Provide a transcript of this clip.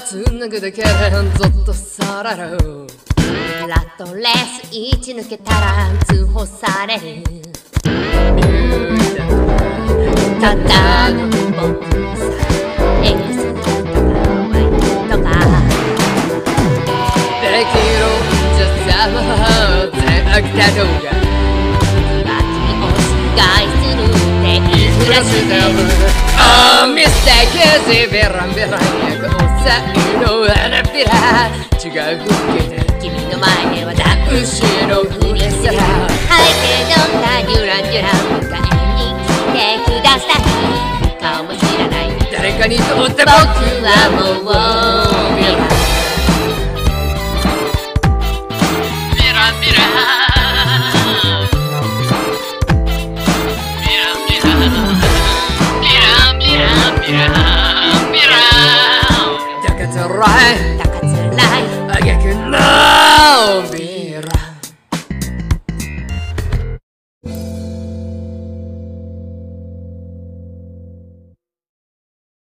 繋ぐだけでゾッとされる。ラットレース位置抜けたら通報される。ただの僕さ、エキストラワインとかできるんじゃさま全悪だろうが、君を侵害するっていくらしてる。Oh, mistake, ベランベランや才能あらびら違う風景で君の前では男子のふりすら背景どんなデュランデュラン迎えに来てください。顔も知らない誰かにとって僕はもうビラビラビラ高つらいあげくのビ